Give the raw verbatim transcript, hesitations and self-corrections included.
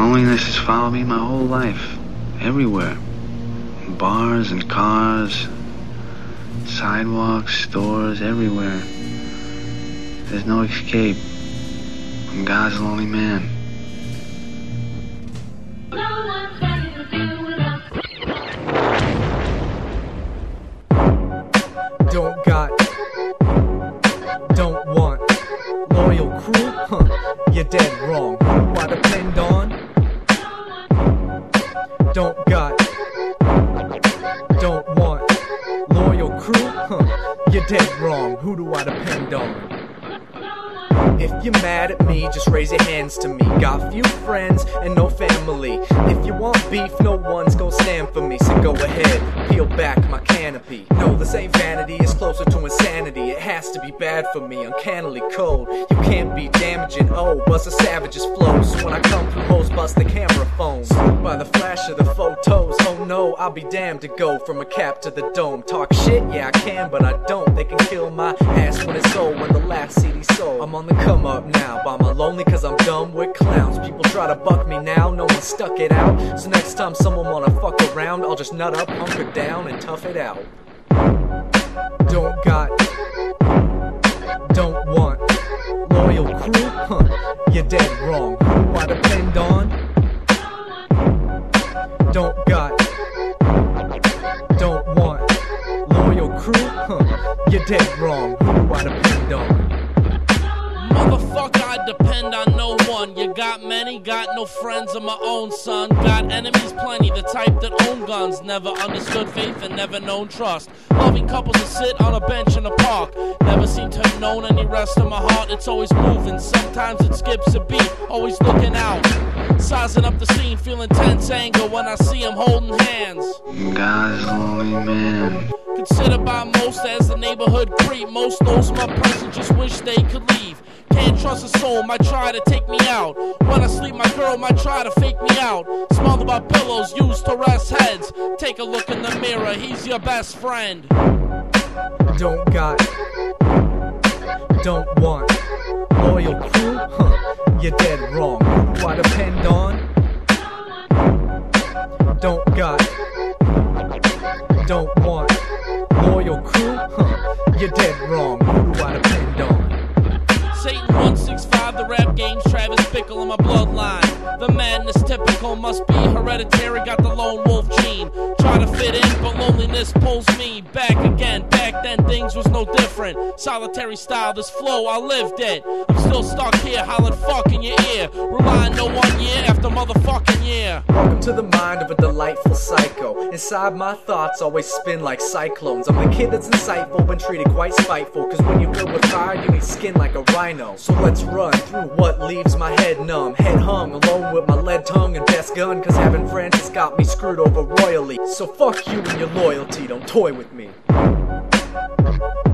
Loneliness has followed me my whole life. Everywhere. In bars and cars, sidewalks, stores, everywhere. There's no escape from God's lonely man. Don't got, don't want, loyal crew? Huh, you're dead wrong. Who I depend on? Don't got, don't want, loyal crew? Huh, you're dead wrong. Who do I depend on? If you're mad at me, just raise your hands to me. Got few friends and no family. If you want beef, no one's gonna stand for me. So go ahead, peel back my canopy. No, this ain't vanity, it's closer to insanity. It has to be bad for me, uncannily cold. You can't be damaging, oh, bust a savage's flows. When I come through, hoes bust the camera phones. Swooped by the flash of the photos. Oh no, I'll be damned to go from a cap to the dome. Talk shit, yeah I can, but I don't. They can kill my ass when it's old, when the last C D sold. I'm on the come up now, by my lonely cause I'm dumb with clowns. People try to buck me now, no one stuck it out. So next time someone wanna fuck around, I'll just nut up, hunker down, and tough it out. Don't got, don't want, loyal crew? Huh, you're dead wrong. Who I depend on? Don't got, don't want, loyal crew? Huh, you're dead wrong. Who do I depend on? Motherfucker, I depend on no one. You got many, got no friends of my own, son. Got enemies plenty, the type that own guns. Never understood faith and never known trust. Loving couples that sit on a bench in a park. Never seem to have known any rest in my heart. It's always moving, sometimes it skips a beat. Always looking out, sizing up the scene, feeling tense anger when I see him holding hands. God's lonely man. Considered by most as the neighborhood creep. Most knows my presence, just wish they could leave. Can't trust a soul, might try to take me out. When I sleep, my girl might try to fake me out. Smothered by pillows used to rest heads. Take a look in the mirror, he's your best friend. Don't got, don't want, loyal crew? Huh, you're dead wrong. Who do I depend on? Don't got, don't want, loyal crew? Huh, you're dead wrong. Who do I depend on? Satan one six five, the rap game's Travis Bickle in my bloodline. The madness typical, must be hereditary, got the lone wolf gene. Try to fit in, but loneliness pulls me back again. Back then things was no different. Solitary style, this flow, I lived it. I'm still stuck here, hollering fuck in your ear. Relying no one year after motherfucking year. Welcome to the mind of a delightful psycho. Inside my thoughts always spin like cyclones. I'm the kid that's insightful, but treated quite spiteful. Cause when you're filled with fire, you need skin like a rhino. So let's run through what leaves my head numb. Head hung, alone with my lead tongue and best gun. Cause having friends has got me screwed over royally. So fuck you and your loyalty, don't toy with me.